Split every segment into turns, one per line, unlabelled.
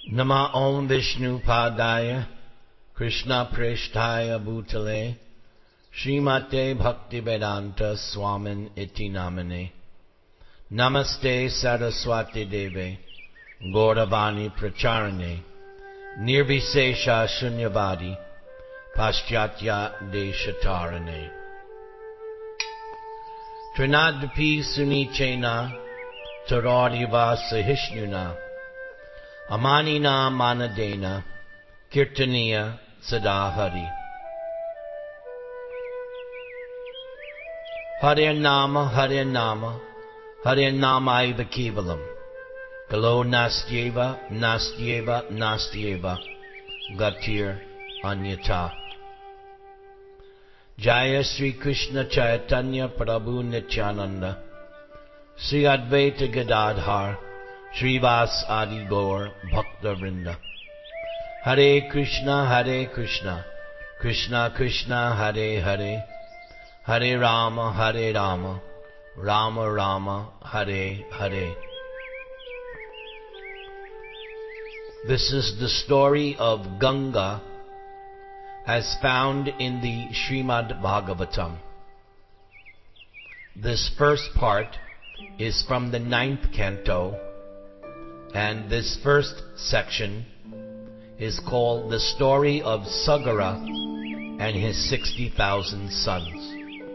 Nama Om Vishnu Padaya Krishna Preshtaya Bhutale Srimate Bhaktivedanta Swamin Iti Namane Namaste Saraswati Deve Gauravani Pracharane Nirvisesha Shunyavadi Paschatya Deshatarane Trinadapi Sunichena Taradiva Sahishnuna Amanina Manadena Kirtaniya Sadahari Hare Nama Hare Nama Hare Namaiva Kevalam Kalo Nastyeva Nastyeva Nastyeva Gatir Anyata Jaya Sri Krishna Chaitanya Prabhu Nityananda Sri Advaita Gadadhar Srivas Adi Gaur Bhakta Vrinda Hare Krishna Krishna Krishna Hare Hare Hare Rama Rama Rama Hare Hare. This is the story of Ganga as found in the Srimad Bhagavatam. This first part is from the 9th canto, and this first section is called the story of Sagara and his 60,000 sons.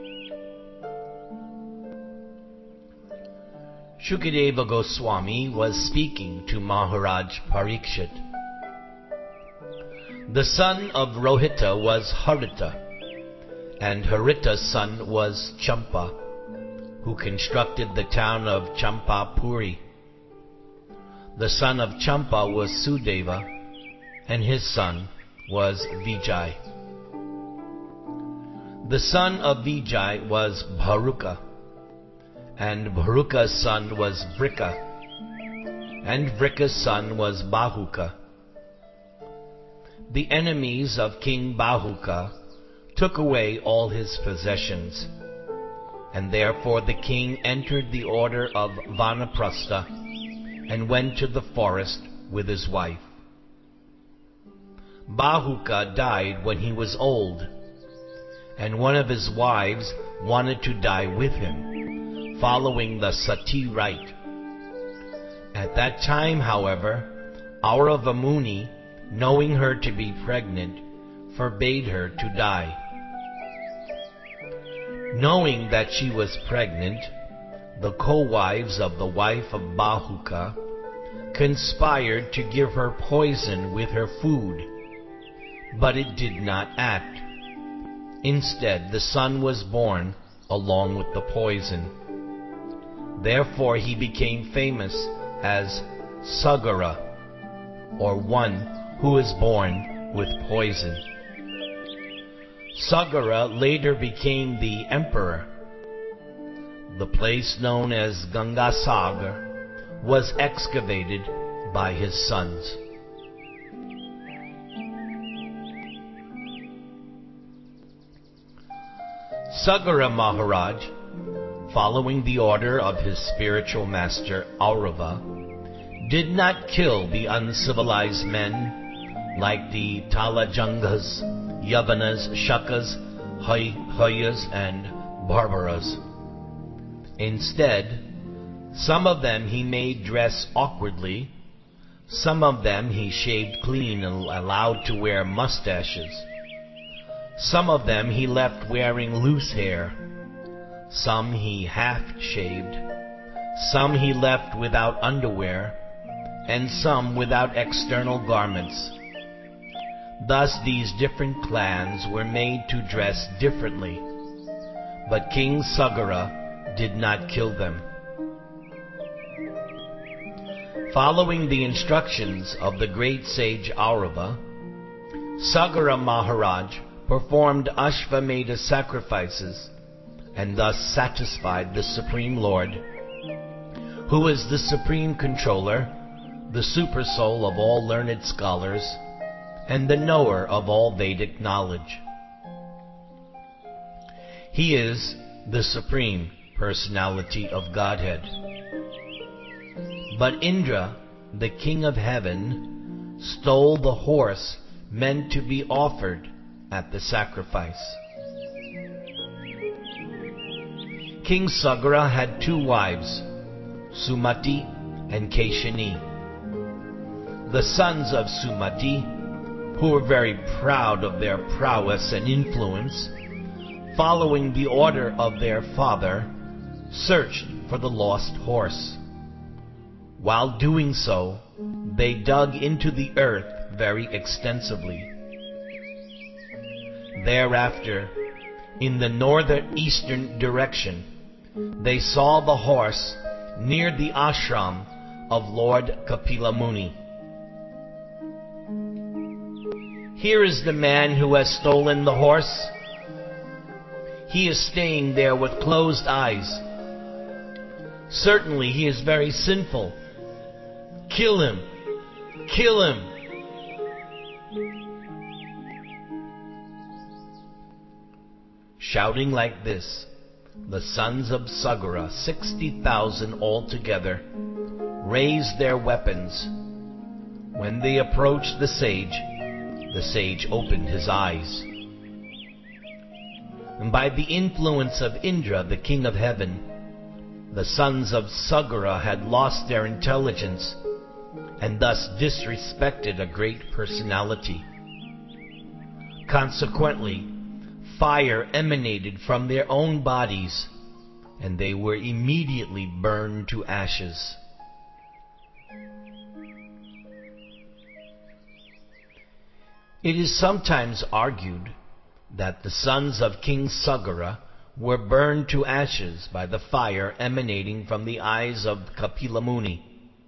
Shukadeva Goswami was speaking to Maharaj Parikshit. The son of Rohita was Harita, and Harita's son was Champa, who constructed the town of Champapuri. The son of Champa was Sudeva, and his son was Vijay. The son of Vijay was Bharuka, and Bharuka's son was Vrika, and Vrika's son was Bahuka. The enemies of King Bahuka took away all his possessions, and therefore the king entered the order of Vanaprastha and went to the forest with his wife. Bahuka died when he was old, and one of his wives wanted to die with him, following the sati rite. At that time, however, Aurava Muni, knowing her to be pregnant, forbade her to die. Knowing that she was pregnant, the co-wives of the wife of Bahuka conspired to give her poison with her food, but it did not act. Instead, the son was born along with the poison. Therefore, he became famous as Sagara, or one who is born with poison. Sagara later became the emperor. The place known as Gangasagar was excavated by his sons. Sagara Maharaj, following the order of his spiritual master Aurava, did not kill the uncivilized men like the Talajangas, Yavanas, Shakas, Hayas, and Barbaras. Instead, some of them he made dress awkwardly, some of them he shaved clean and allowed to wear mustaches, some of them he left wearing loose hair, some he half-shaved, some he left without underwear, and some without external garments. Thus these different clans were made to dress differently, but King Sagara did not kill them. Following the instructions of the great sage Aurava, Sagara Maharaj performed Ashvamedha sacrifices and thus satisfied the Supreme Lord, who is the Supreme Controller, the Supersoul of all learned scholars, and the knower of all Vedic knowledge. He is the Supreme Personality of Godhead. But Indra, the king of heaven, stole the horse meant to be offered at the sacrifice. King Sagara had two wives, Sumati and Keshini. The sons of Sumati, who were very proud of their prowess and influence, following the order of their father, searched for the lost horse. While doing so, they dug into the earth very extensively. Thereafter, in the northeastern direction, they saw the horse near the ashram of Lord Kapila Muni. Here is the man who has stolen the horse. He is staying there with closed eyes. Certainly he is very sinful. Kill him! Kill him! Shouting like this, the sons of Sagara, 60,000 altogether, raised their weapons. When they approached the sage opened his eyes. And by the influence of Indra, the king of heaven, the sons of Sagara had lost their intelligence and thus disrespected a great personality. Consequently, fire emanated from their own bodies, and they were immediately burned to ashes. It is sometimes argued that the sons of King Sagara were burned to ashes by the fire emanating from the eyes of Kapila Muni.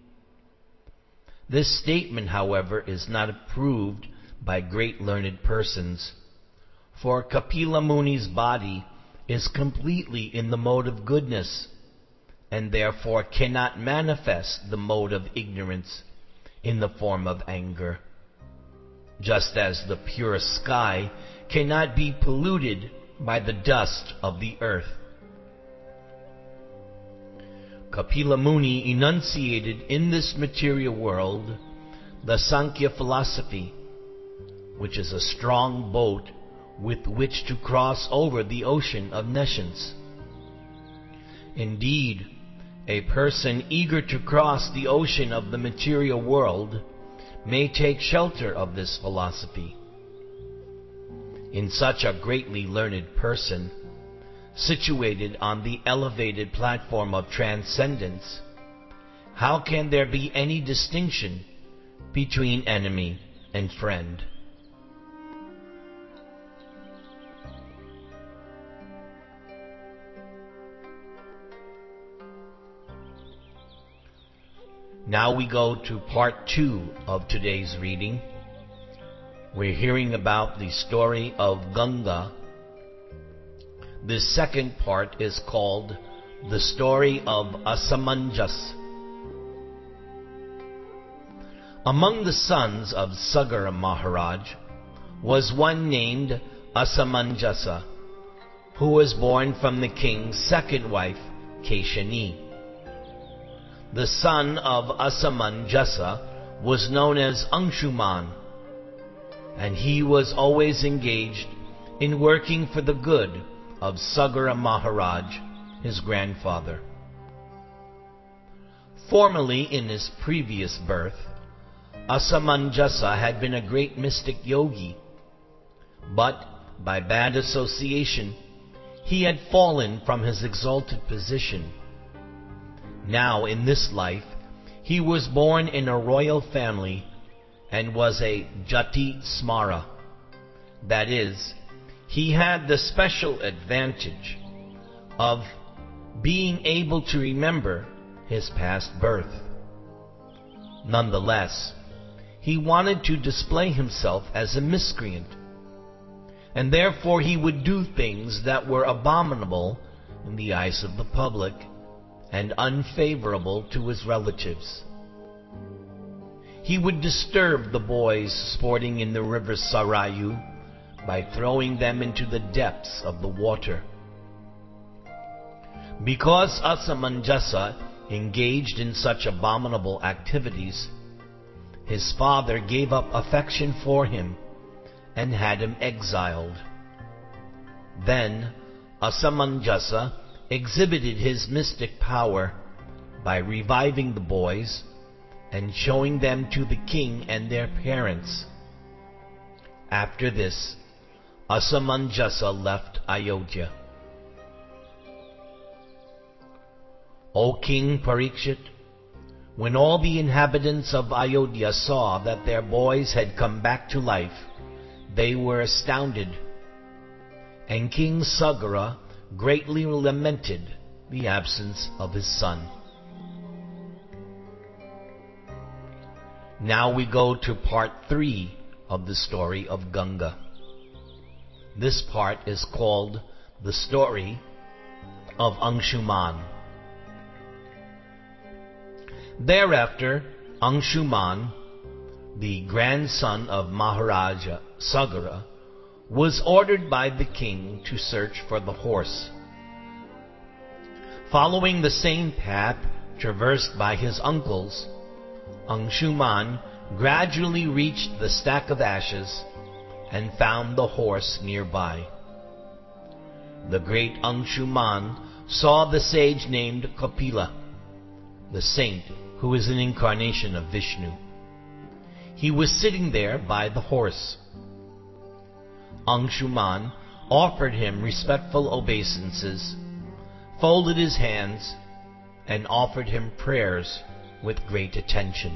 This statement, however, is not approved by great learned persons, for Kapila Muni's body is completely in the mode of goodness, and therefore cannot manifest the mode of ignorance in the form of anger. Just as the pure sky cannot be polluted by the dust of the earth. Kapila Muni enunciated in this material world the Sankhya philosophy, which is a strong boat with which to cross over the ocean of nescience. Indeed, a person eager to cross the ocean of the material world may take shelter of this philosophy. In such a greatly learned person, situated on the elevated platform of transcendence, how can there be any distinction between enemy and friend? Now we go to part 2 of today's reading. We're hearing about the story of Ganga. This second part is called the story of Asamanjas. Among the sons of Sagara Maharaj was one named Asamanjasa, who was born from the king's second wife, Keshini. The son of Asamanjasa was known as Anshuman, and he was always engaged in working for the good of Sagara Maharaj, his grandfather. Formerly, in his previous birth, Asamanjasa had been a great mystic yogi, but by bad association, he had fallen from his exalted position. Now, in this life, he was born in a royal family and was a Jati Smara. That is, he had the special advantage of being able to remember his past birth. Nonetheless, he wanted to display himself as a miscreant, and therefore he would do things that were abominable in the eyes of the public and unfavorable to his relatives. He would disturb the boys sporting in the river Sarayu by throwing them into the depths of the water. Because Asamanjasa engaged in such abominable activities, his father gave up affection for him and had him exiled. Then Asamanjasa exhibited his mystic power by reviving the boys and showing them to the king and their parents. After this, Asamanjasa left Ayodhya. O King Parikshit, when all the inhabitants of Ayodhya saw that their boys had come back to life, they were astounded, and King Sagara greatly lamented the absence of his son. Now we go to part 3 of the story of Ganga. This part is called the story of Anshuman. Thereafter, Anshuman, the grandson of Maharaja Sagara, was ordered by the king to search for the horse. Following the same path traversed by his uncles, Anshuman gradually reached the stack of ashes and found the horse nearby. The great Anshuman saw the sage named Kapila, the saint who is an incarnation of Vishnu. He was sitting there by the horse. Anshuman offered him respectful obeisances, folded his hands, and offered him prayers with great attention.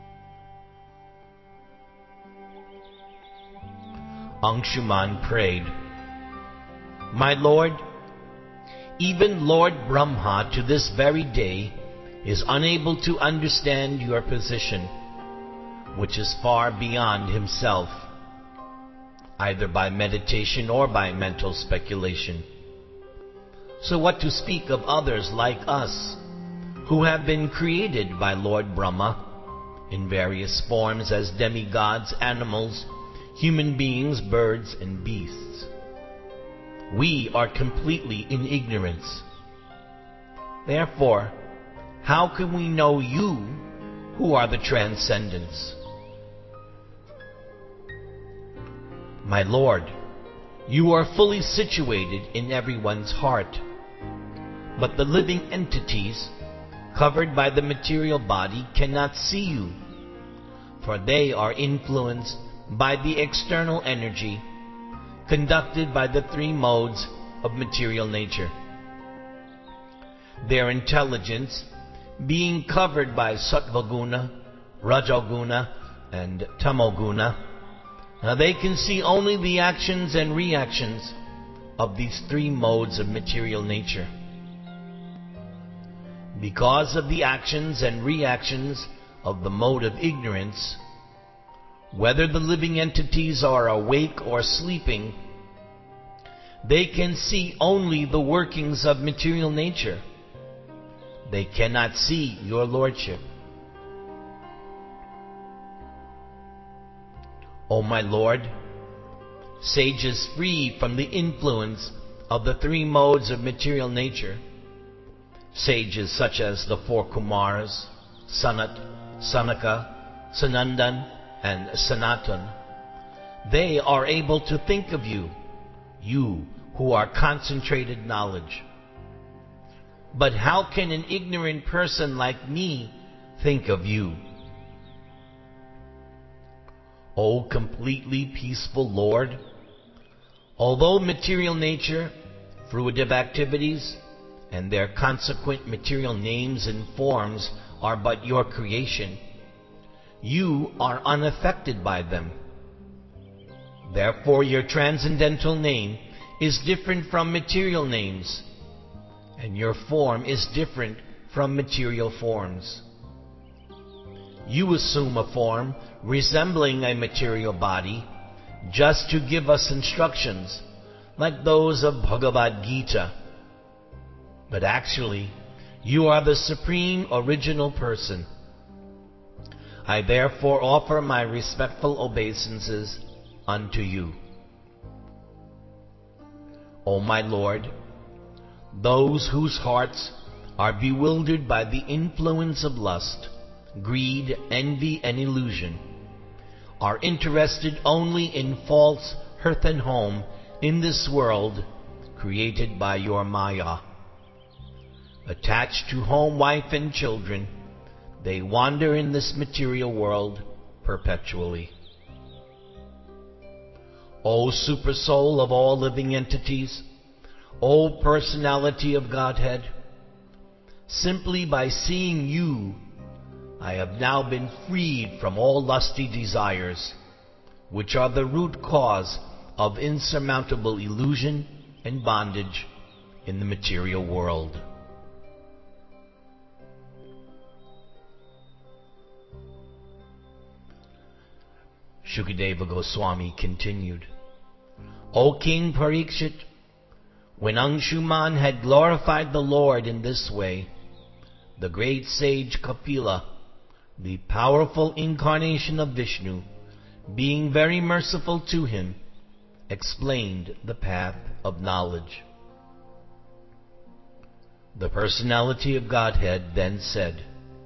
Anshuman prayed, "My Lord, even Lord Brahma to this very day is unable to understand your position, which is far beyond himself, either by meditation or by mental speculation. So what to speak of others like us, who have been created by Lord Brahma in various forms as demigods, animals, human beings, birds, and beasts? We are completely in ignorance. Therefore, how can we know you, who are the transcendents? My Lord, you are fully situated in everyone's heart, but the living entities covered by the material body cannot see you, for they are influenced by the external energy conducted by the 3 modes of material nature. Their intelligence, being covered by Sattvaguna, Rajoguna, and Tamoguna, they can see only the actions and reactions of these 3 modes of material nature. Because of the actions and reactions of the mode of ignorance, whether the living entities are awake or sleeping, they can see only the workings of material nature. They cannot see your lordship. O my Lord, sages free from the influence of the 3 modes of material nature, sages such as the 4 Kumars, Sanat, Sanaka, Sanandan, and Sanatan, they are able to think of you, you who are concentrated knowledge. But how can an ignorant person like me think of you? O completely peaceful Lord, although material nature, fruitive activities, and their consequent material names and forms are but your creation, you are unaffected by them. Therefore your transcendental name is different from material names, and your form is different from material forms. You assume a form resembling a material body just to give us instructions, like those of Bhagavad Gita. But actually, you are the supreme original person. I therefore offer my respectful obeisances unto you. O my Lord, those whose hearts are bewildered by the influence of lust greed, envy, and illusion, are interested only in false hearth and home in this world created by your Maya. Attached to home, wife, and children, they wander in this material world perpetually. O Supersoul of all living entities, O Personality of Godhead, simply by seeing you, I have now been freed from all lusty desires, which are the root cause of insurmountable illusion and bondage in the material world. Shukadeva Goswami continued, O King Parikshit, when Anshuman had glorified the Lord in this way, the great sage Kapila, the powerful incarnation of Vishnu, being very merciful to him, explained the path of knowledge. The Personality of Godhead then said,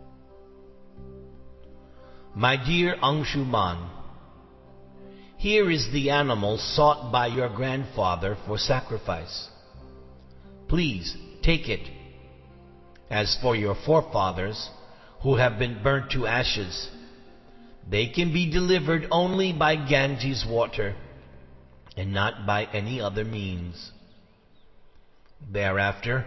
My dear Anshuman, here is the animal sought by your grandfather for sacrifice. Please take it. As for your forefathers, who have been burnt to ashes, they can be delivered only by Ganges water and not by any other means. Thereafter,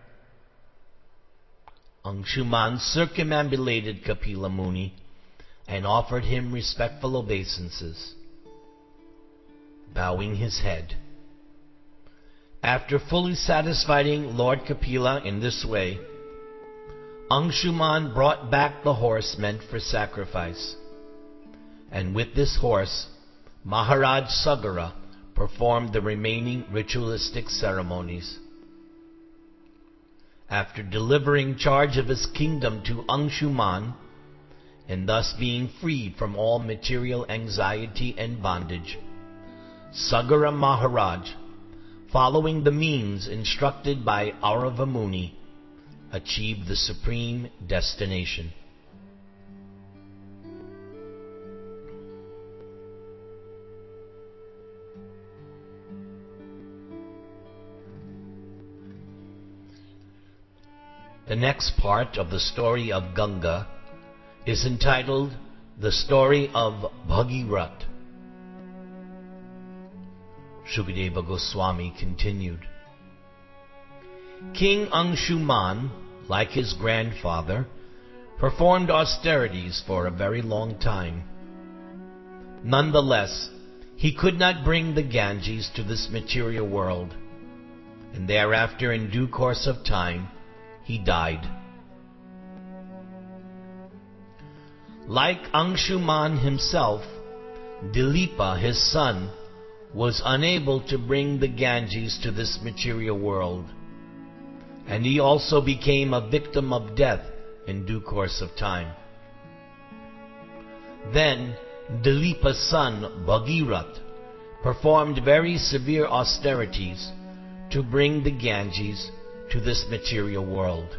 Anshuman circumambulated Kapila Muni and offered him respectful obeisances, bowing his head. After fully satisfying Lord Kapila in this way, Anshuman brought back the horse meant for sacrifice, and with this horse, Maharaj Sagara performed the remaining ritualistic ceremonies. After delivering charge of his kingdom to Anshuman, and thus being freed from all material anxiety and bondage, Sagara Maharaj, following the means instructed by Aurava Muni, achieved the supreme destination. The next part of the story of Ganga is entitled The Story of Bhagirath. Shukadeva Goswami continued, King Anshuman, like his grandfather, performed austerities for a very long time. Nonetheless, he could not bring the Ganges to this material world, and thereafter, in due course of time, he died. Like Anshuman himself, Dilipa, his son, was unable to bring the Ganges to this material world, and he also became a victim of death in due course of time. Then Dilipa's son Bhagirath performed very severe austerities to bring the Ganges to this material world.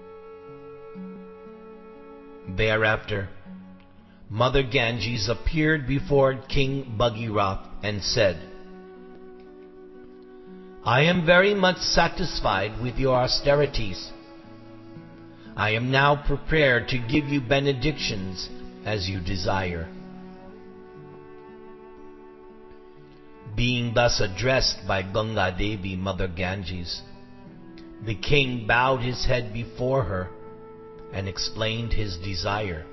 Thereafter, Mother Ganges appeared before King Bhagirath and said, I am very much satisfied with your austerities. I am now prepared to give you benedictions as you desire. Being thus addressed by Ganga Devi, Mother Ganges, the king bowed his head before her and explained his desire.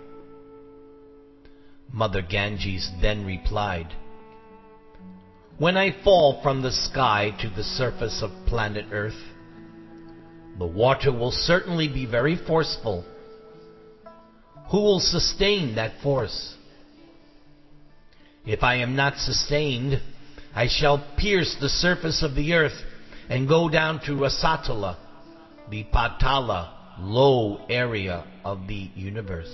Mother Ganges then replied, When I fall from the sky to the surface of planet Earth, the water will certainly be very forceful. Who will sustain that force? If I am not sustained, I shall pierce the surface of the earth and go down to Rasatala, the Patala, low area of the universe.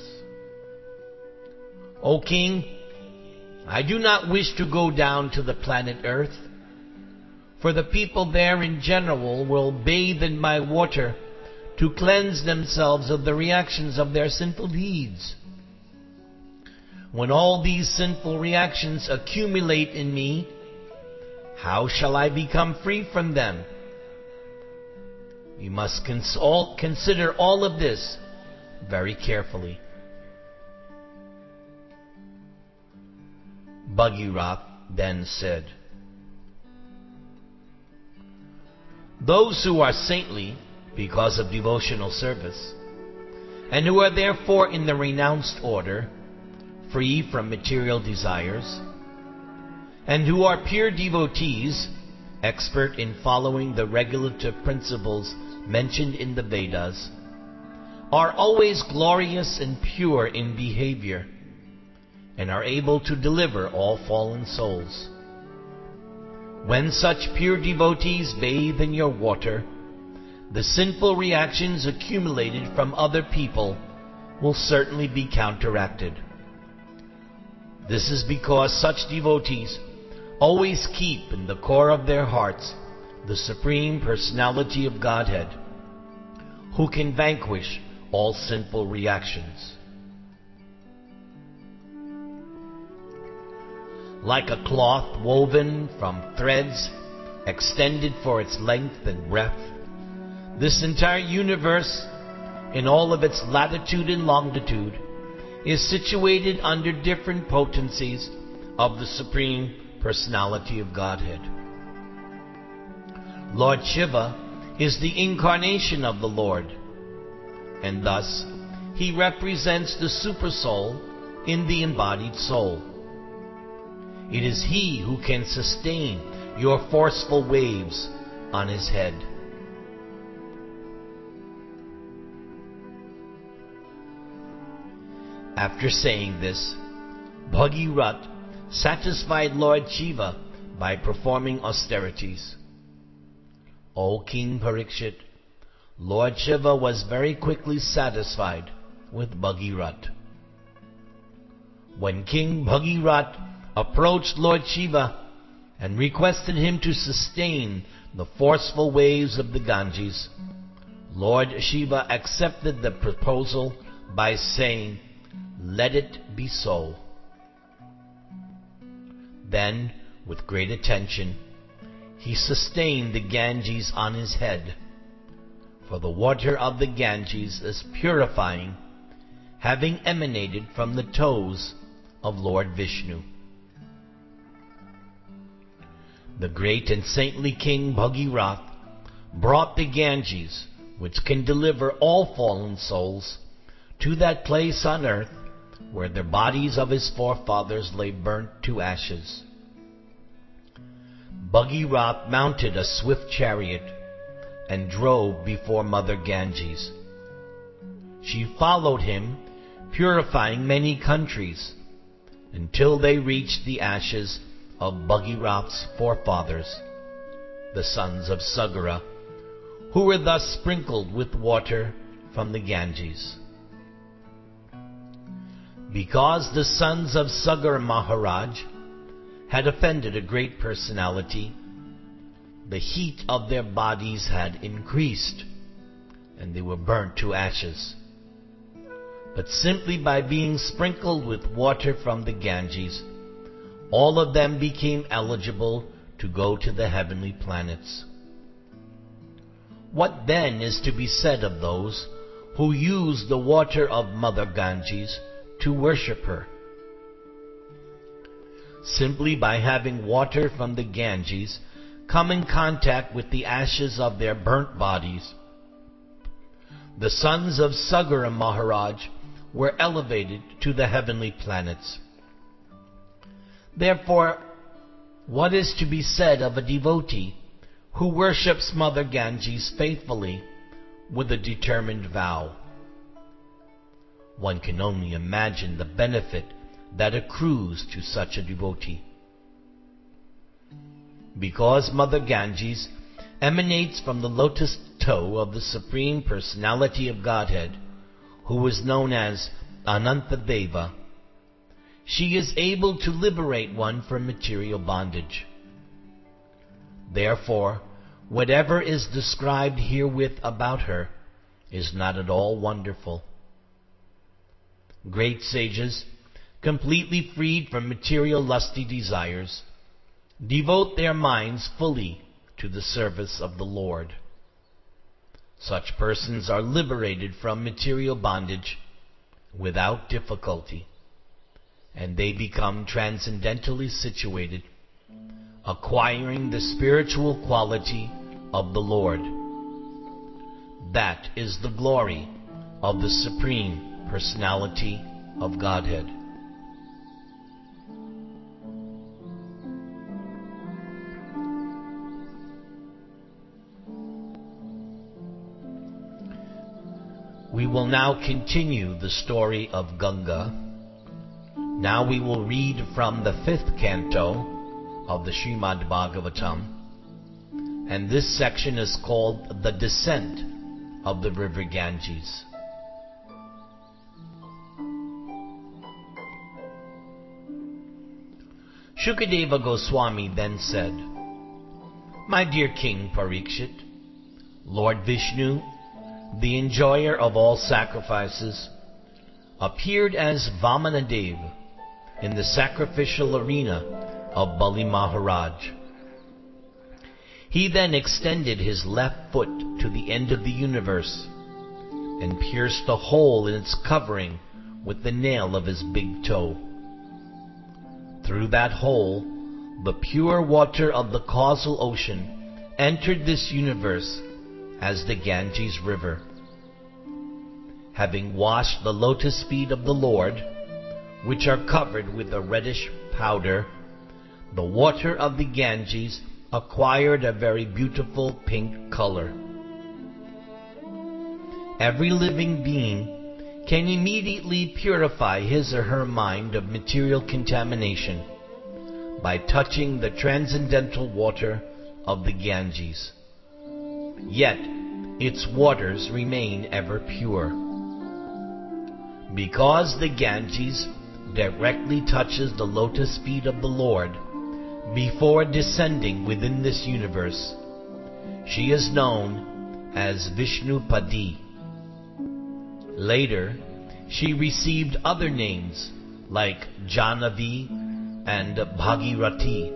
O King, I do not wish to go down to the planet Earth, for the people there in general will bathe in my water to cleanse themselves of the reactions of their sinful deeds. when all these sinful reactions accumulate in me, how shall I become free from them? You must consider all of this very carefully. Bhagirath then said, those who are saintly because of devotional service, and who are therefore in the renounced order, free from material desires, and who are pure devotees, expert in following the regulative principles mentioned in the Vedas, are always glorious and pure in behavior, and are able to deliver all fallen souls. When such pure devotees bathe in your water, the sinful reactions accumulated from other people will certainly be counteracted. This is because such devotees always keep in the core of their hearts the Supreme Personality of Godhead, who can vanquish all sinful reactions. Like a cloth woven from threads extended for its length and breadth, this entire universe, in all of its latitude and longitude, is situated under different potencies of the Supreme Personality of Godhead. Lord Shiva is the incarnation of the Lord, and thus he represents the Supersoul in the embodied soul. It is he who can sustain your forceful waves on his head. After saying this, Bhagirath satisfied Lord Shiva by performing austerities. O King Parikshit, Lord Shiva was very quickly satisfied with Bhagirath. When King Bhagirath approached Lord Shiva and requested him to sustain the forceful waves of the Ganges, Lord Shiva accepted the proposal by saying, "Let it be so." Then, with great attention, he sustained the Ganges on his head, for the water of the Ganges is purifying, having emanated from the toes of Lord Vishnu. The great and saintly King Bhagirath brought the Ganges, which can deliver all fallen souls, to that place on earth where the bodies of his forefathers lay burnt to ashes. Bhagirath mounted a swift chariot and drove before Mother Ganges. She followed him, purifying many countries, until they reached the ashes of Bhagirath's forefathers, the sons of Sagara, who were thus sprinkled with water from the Ganges. Because the sons of Sagara Maharaj had offended a great personality, the heat of their bodies had increased, and they were burnt to ashes. But simply by being sprinkled with water from the Ganges, all of them became eligible to go to the heavenly planets. What then is to be said of those who use the water of Mother Ganges to worship her? Simply by having water from the Ganges come in contact with the ashes of their burnt bodies, the sons of Sagara Maharaj were elevated to the heavenly planets. Therefore, what is to be said of a devotee who worships Mother Ganges faithfully with a determined vow? One can only imagine the benefit that accrues to such a devotee. Because Mother Ganges emanates from the lotus toe of the Supreme Personality of Godhead, who is known as Anantadeva, she is able to liberate one from material bondage. Therefore, whatever is described herewith about her is not at all wonderful. Great sages completely freed from material lusty desires, devote their minds fully to the service of the Lord. Such persons are liberated from material bondage without difficulty, and they become transcendentally situated, acquiring the spiritual quality of the Lord. That is the glory of the Supreme Personality of Godhead. We will now continue the story of Ganga. Now we will read from the 5th canto of the Srimad Bhagavatam, and this section is called The Descent of the River Ganges. Shukadeva Goswami then said, "My dear King Parikshit, Lord Vishnu, the enjoyer of all sacrifices, appeared as Vamanadev in the sacrificial arena of Bali Maharaj. He then extended his left foot to the end of the universe and pierced a hole in its covering with the nail of his big toe. Through that hole, the pure water of the causal ocean entered this universe as the Ganges River. Having washed the lotus feet of the Lord, which are covered with a reddish powder, the water of the Ganges acquired a very beautiful pink color. Every living being can immediately purify his or her mind of material contamination by touching the transcendental water of the Ganges. Yet its waters remain ever pure. Because the Ganges directly touches the lotus feet of the Lord before descending within this universe, she is known as Vishnupadi. Later, she received other names like Jahnavi and Bhagirathi.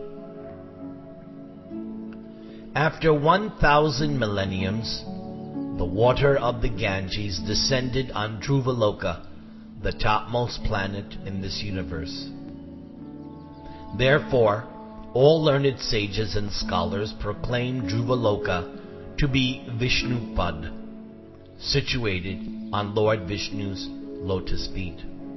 After 1,000 millenniums, the water of the Ganges descended on Dhruvaloka, the topmost planet in this universe. Therefore, all learned sages and scholars proclaim Dhruvaloka to be Vishnupad, situated on Lord Vishnu's lotus feet.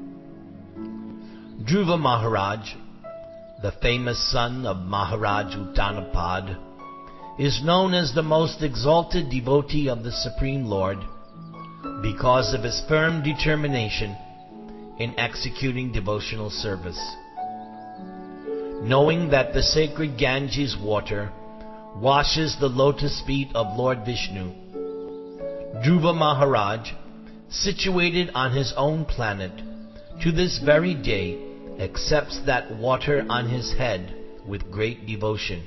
Dhruva Maharaj, the famous son of Maharaj Uttanapad, is known as the most exalted devotee of the Supreme Lord because of his firm determination in executing devotional service. Knowing that the sacred Ganges water washes the lotus feet of Lord Vishnu, Dhruva Maharaj, situated on his own planet, to this very day accepts that water on his head with great devotion.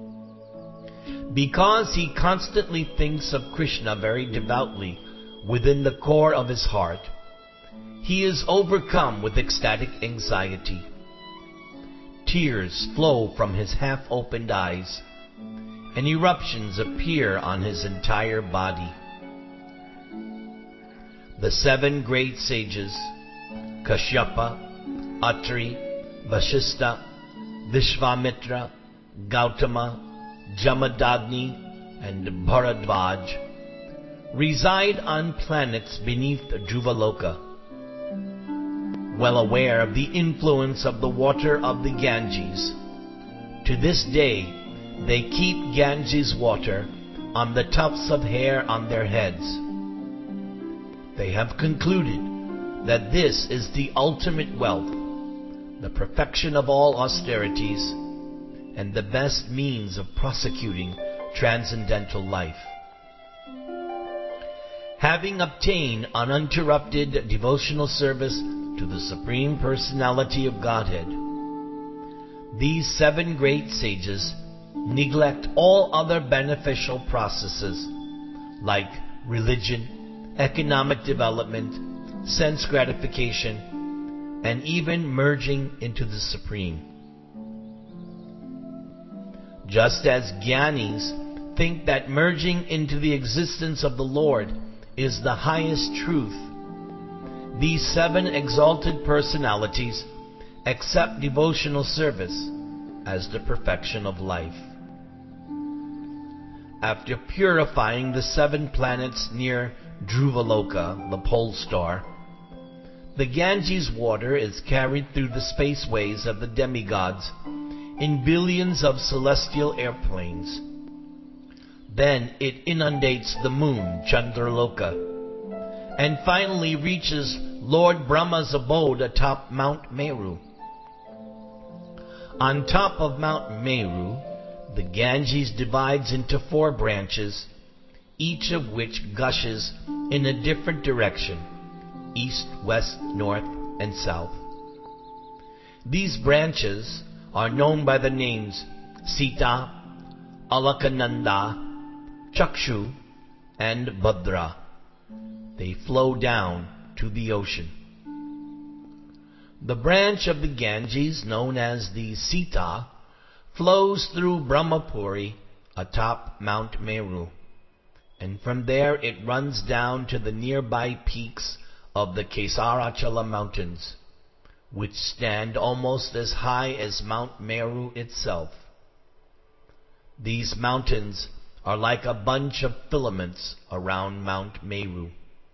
Because he constantly thinks of Krishna very devoutly within the core of his heart, he is overcome with ecstatic anxiety. Tears flow from his half-opened eyes, and eruptions appear on his entire body. The 7 great sages, Kashyapa, Atri, Vashishta, Vishvamitra, Gautama, Jamadagni, and Bharadvaj, reside on planets beneath Dhruvaloka. Well aware of the influence of the water of the Ganges, to this day they keep Ganges water on the tufts of hair on their heads. They have concluded that this is the ultimate wealth, the perfection of all austerities, and the best means of prosecuting transcendental life. Having obtained uninterrupted devotional service to the Supreme Personality of Godhead, these 7 great sages neglect all other beneficial processes like religion, economic development, sense gratification, and even merging into the Supreme. Just as Gyanis think that merging into the existence of the Lord is the highest truth, these 7 exalted personalities accept devotional service as the perfection of life. After purifying the 7 planets near Dhruvaloka, the pole star, the Ganges water is carried through the spaceways of the demigods in billions of celestial airplanes. Then it inundates the moon, Chandraloka, and finally reaches Lord Brahma's abode atop Mount Meru. On top of Mount Meru, the Ganges divides into 4 branches, each of which gushes in a different direction: east, west, north, and south. These branches are known by the names Sita, Alakananda, Chakshu, and Bhadra. They flow down to the ocean. The branch of the Ganges, known as the Sita, flows through Brahmapuri atop Mount Meru, and from there it runs down to the nearby peaks of the Kesarachala Mountains, which stand almost as high as Mount Meru itself. These mountains are like a bunch of filaments around Mount Meru.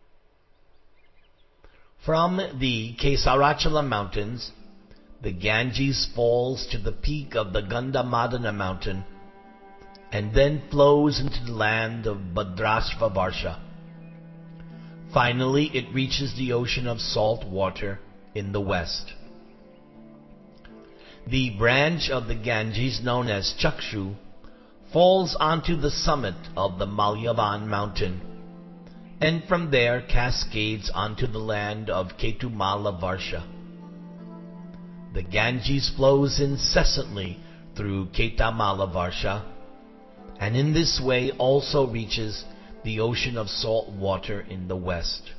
From the Kesarachala Mountains, the Ganges falls to the peak of the Gandhamadana mountain and then flows into the land of Bhadrashvavarsha. Finally, it reaches the ocean of salt water in the west. The branch of the Ganges known as Chakshu falls onto the summit of the Malyavan mountain, and from there cascades onto the land of Ketumala Varsha. The Ganges flows incessantly through Ketamala Varsha, and in this way also reaches the ocean of salt water in the west.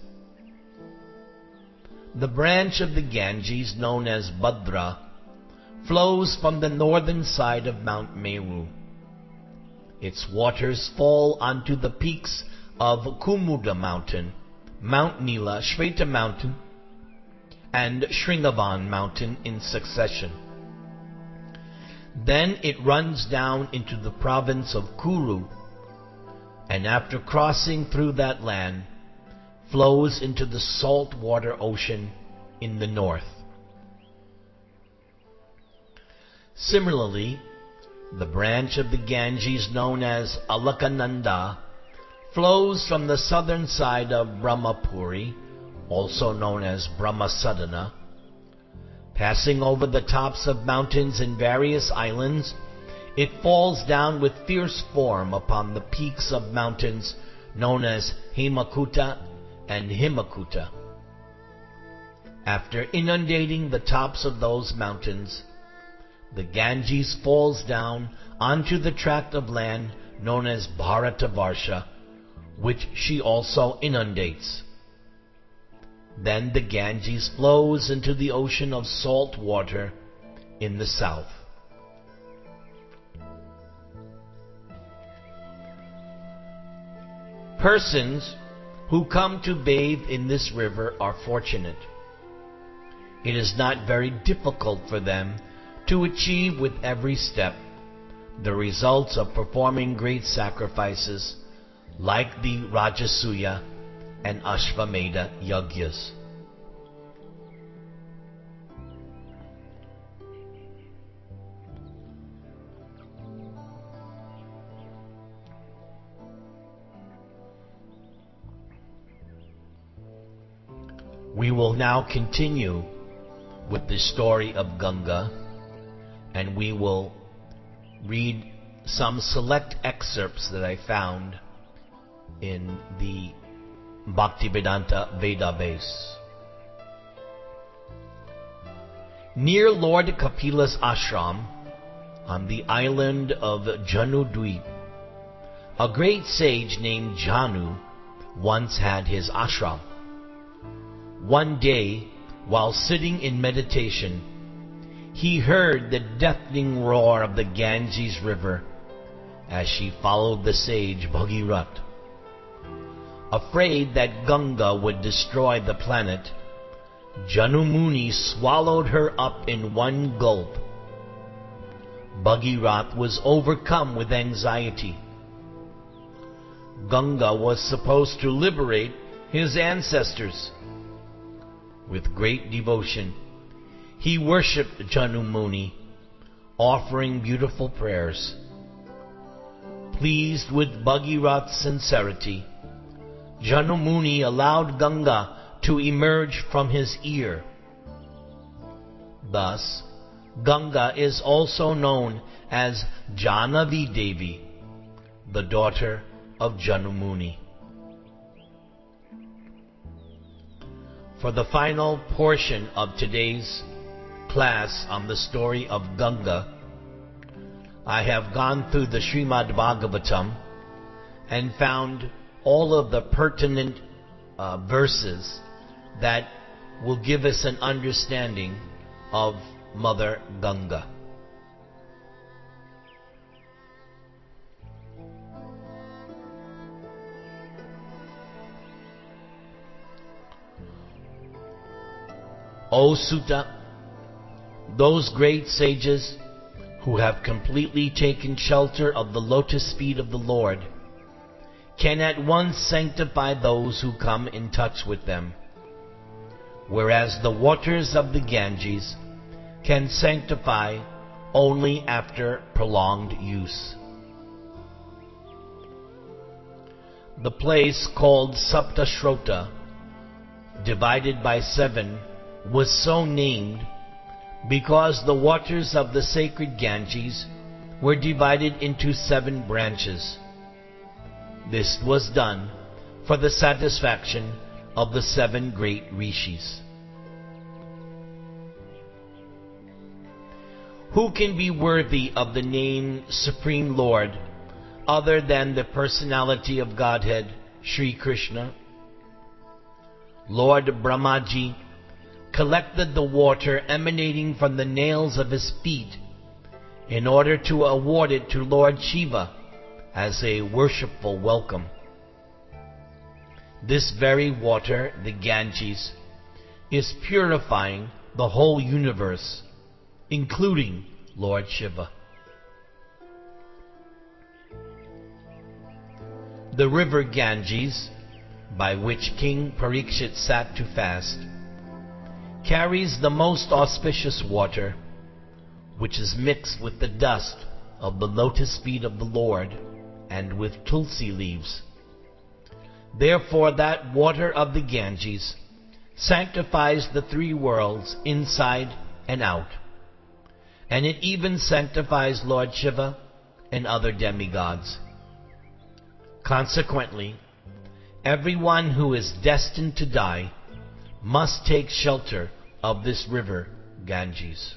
The branch of the Ganges known as Bhadra flows from the northern side of Mount Meru. Its waters fall onto the peaks of Kumuda Mountain, Mount Nila, Shveta Mountain, and Shringavan Mountain in succession. Then it runs down into the province of Kuru, and after crossing through that land, flows into the saltwater ocean in the north. Similarly, the branch of the Ganges known as Alakananda flows from the southern side of Brahmapuri, also known as Brahmasadana. Passing over the tops of mountains and various islands, it falls down with fierce form upon the peaks of mountains known as Hemakuta and Himakuta. After inundating the tops of those mountains, the Ganges falls down onto the tract of land known as Bharatavarsha, which she also inundates. Then the Ganges flows into the ocean of salt water in the south. Persons who come to bathe in this river are fortunate. It is not very difficult for them to achieve with every step the results of performing great sacrifices like the Rajasuya and Ashvamedha Yagyas. We will now continue with the story of Ganga, and we will read some select excerpts that I found in the Bhaktivedanta Vedabase. Near Lord Kapila's ashram, on the island of Janudweep, a great sage named Janu once had his ashram. One day, while sitting in meditation, he heard the deafening roar of the Ganges river as she followed the sage Bhagirath. Afraid that Ganga would destroy the planet, Janumuni swallowed her up in one gulp. Bhagirath was overcome with anxiety. Ganga was supposed to liberate his ancestors. With great devotion, he worshipped Janumuni, offering beautiful prayers. Pleased with Bhagirath's sincerity, Janumuni allowed Ganga to emerge from his ear. Thus, Ganga is also known as Jahnavi Devi, the daughter of Janumuni. For the final portion of today's class on the story of Ganga, I have gone through the Srimad Bhagavatam and found all of the pertinent verses that will give us an understanding of Mother Ganga. O Sutta, those great sages who have completely taken shelter of the lotus feet of the Lord can at once sanctify those who come in touch with them, whereas the waters of the Ganges can sanctify only after prolonged use. The place called Saptashrota, divided by 7, was so named because the waters of the sacred Ganges were divided into 7 branches. This was done for the satisfaction of the 7 great rishis. Who can be worthy of the name Supreme Lord other than the personality of Godhead, Sri Krishna? Lord Brahmaji collected the water emanating from the nails of his feet in order to award it to Lord Shiva as a worshipful welcome. This very water, the Ganges, is purifying the whole universe, including Lord Shiva. The river Ganges, by which King Parikshit sat to fast, carries the most auspicious water, which is mixed with the dust of the lotus feet of the Lord and with tulsi leaves. Therefore that water of the Ganges sanctifies the 3 worlds inside and out, and it even sanctifies Lord Shiva and other demigods. Consequently, everyone who is destined to die must take shelter of this river Ganges.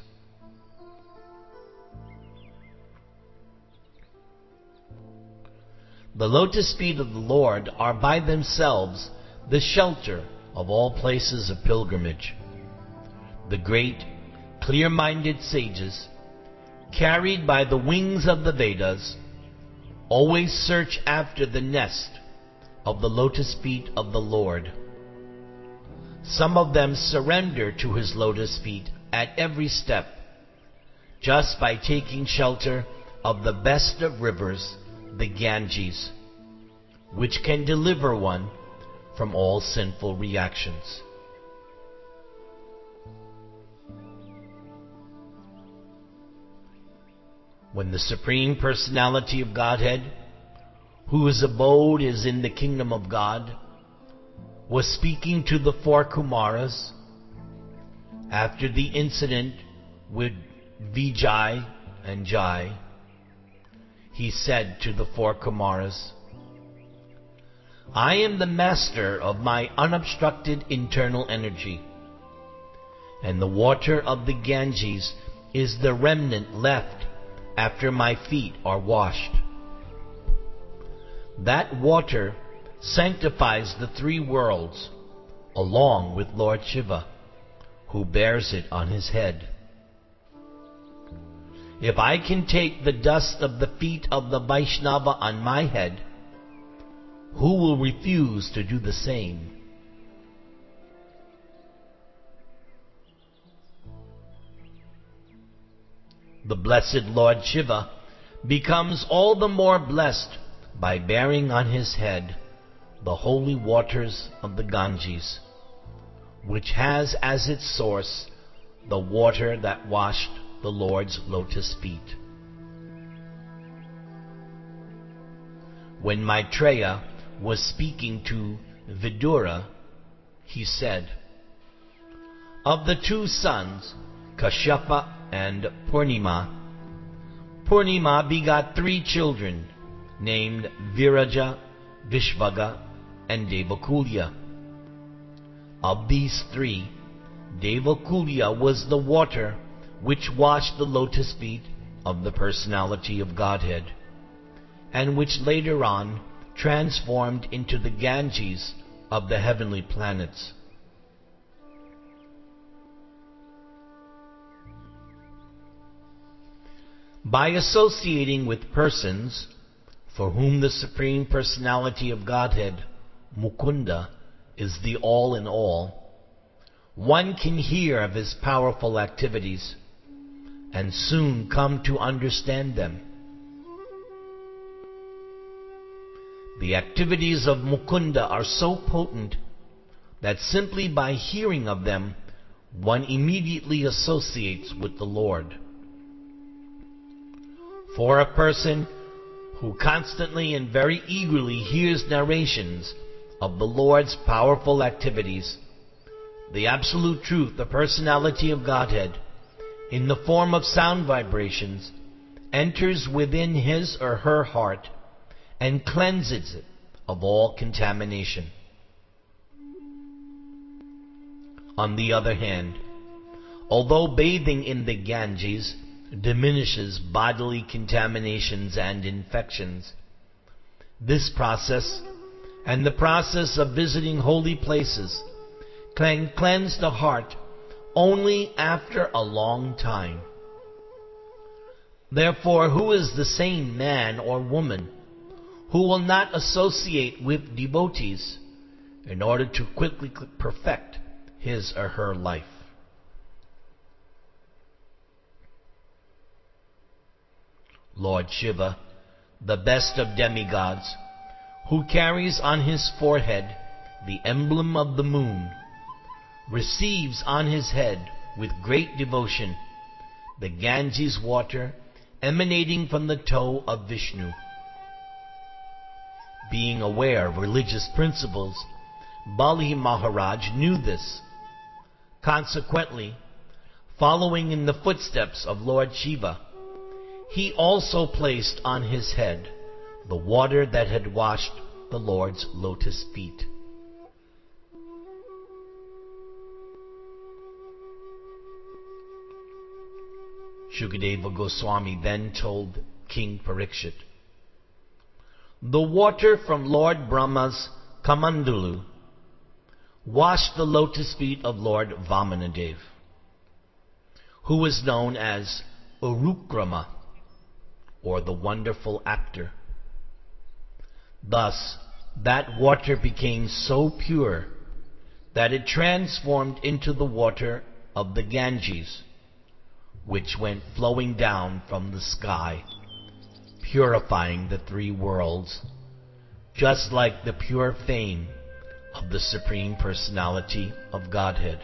The lotus feet of the Lord are by themselves the shelter of all places of pilgrimage. The great, clear-minded sages, carried by the wings of the Vedas, always search after the nest of the lotus feet of the Lord. Some of them surrender to his lotus feet at every step, just by taking shelter of the best of rivers, the Ganges, which can deliver one from all sinful reactions. When the Supreme Personality of Godhead, whose abode is in the kingdom of God, was speaking to the 4 Kumaras after the incident with Vijay and Jai, he said to the 4 Kumaras, I am the master of my unobstructed internal energy, and the water of the Ganges is the remnant left after my feet are washed. That water sanctifies the 3 worlds, along with Lord Shiva, who bears it on his head. If I can take the dust of the feet of the Vaishnava on my head, who will refuse to do the same? The blessed Lord Shiva becomes all the more blessed by bearing on his head the holy waters of the Ganges, which has as its source the water that washed the Lord's lotus feet. When Maitreya was speaking to Vidura, he said, "Of the two sons, Kashyapa and Purnima, Purnima begot 3 children named Viraja, Vishvaga, and Devakulya. Of these 3, Devakulya was the water which washed the lotus feet of the personality of Godhead, and which later on transformed into the Ganges of the heavenly planets. By associating with persons for whom the Supreme Personality of Godhead, Mukunda, is the all in all, one can hear of his powerful activities and soon come to understand them. The activities of Mukunda are so potent that simply by hearing of them, one immediately associates with the Lord. For a person who constantly and very eagerly hears narrations of the Lord's powerful activities, the absolute truth, the personality of Godhead, in the form of sound vibrations, enters within his or her heart and cleanses it of all contamination. On the other hand, although bathing in the Ganges diminishes bodily contaminations and infections, this process and the process of visiting holy places can cleanse the heart only after a long time. Therefore, who is the sane man or woman who will not associate with devotees in order to quickly perfect his or her life? Lord Shiva, the best of demigods, who carries on his forehead the emblem of the moon, receives on his head with great devotion the Ganges water emanating from the toe of Vishnu. Being aware of religious principles, Bali Maharaj knew this. Consequently, following in the footsteps of Lord Shiva, he also placed on his head the water that had washed the Lord's lotus feet. Shukadeva Goswami then told King Parikshit, "The water from Lord Brahma's Kamandalu washed the lotus feet of Lord Vamanadev, who was known as Urukrama, or the wonderful actor. Thus, that water became so pure that it transformed into the water of the Ganges, which went flowing down from the sky, purifying the 3 worlds, just like the pure fame of the Supreme Personality of Godhead."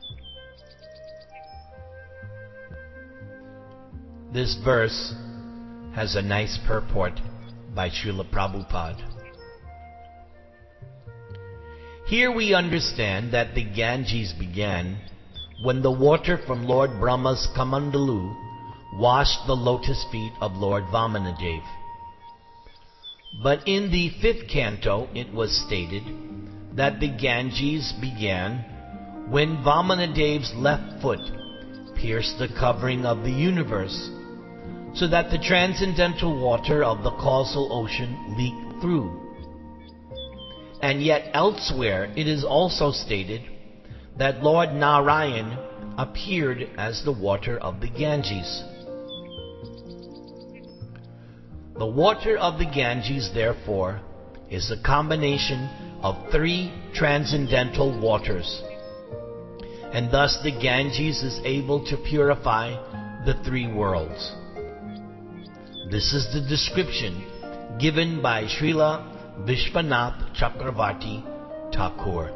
This verse has a nice purport by Srila Prabhupada. Here we understand that the Ganges began when the water from Lord Brahma's Kamandalu washed the lotus feet of Lord Vamanadev. But in the 5th canto it was stated that the Ganges began when Vamanadev's left foot pierced the covering of the universe, so that the transcendental water of the causal ocean leaked through. And yet elsewhere it is also stated that Lord Narayan appeared as the water of the Ganges. The water of the Ganges, therefore, is a combination of three transcendental waters, and thus the Ganges is able to purify the three worlds. This is the description given by Srila Vishwanath Chakravarti Thakur.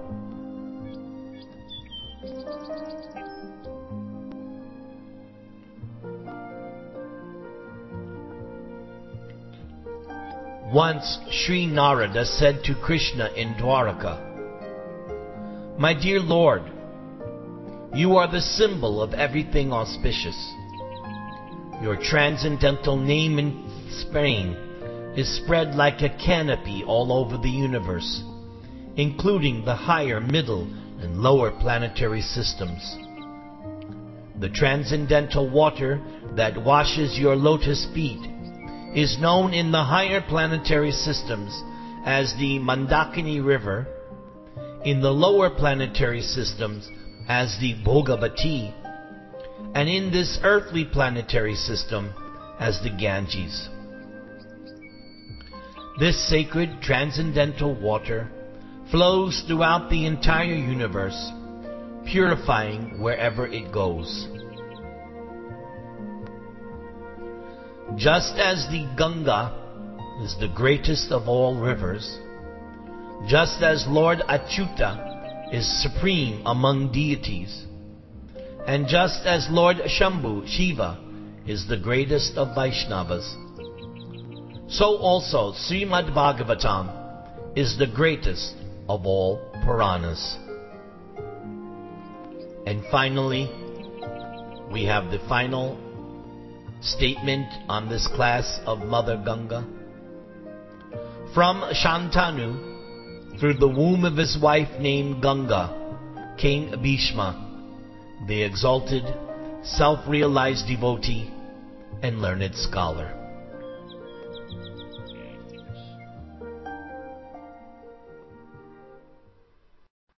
Once Sri Narada said to Krishna in Dwaraka, "My dear Lord, you are the symbol of everything auspicious. Your transcendental name in Spain is spread like a canopy all over the universe, including the higher, middle, and lower planetary systems. The transcendental water that washes your lotus feet is known in the higher planetary systems as the Mandakini River, in the lower planetary systems as the Bhogavati, and in this earthly planetary system as the Ganges. This sacred transcendental water flows throughout the entire universe, purifying wherever it goes. Just as the Ganga is the greatest of all rivers, just as Lord Achyuta is supreme among deities, and just as Lord Shambhu, Shiva, is the greatest of Vaishnavas, so also Srimad Bhagavatam is the greatest of all Puranas. And finally, we have the final statement on this class of Mother Ganga. From Shantanu, through the womb of his wife named Ganga, King Bhishma, the exalted, self-realized devotee and learned scholar.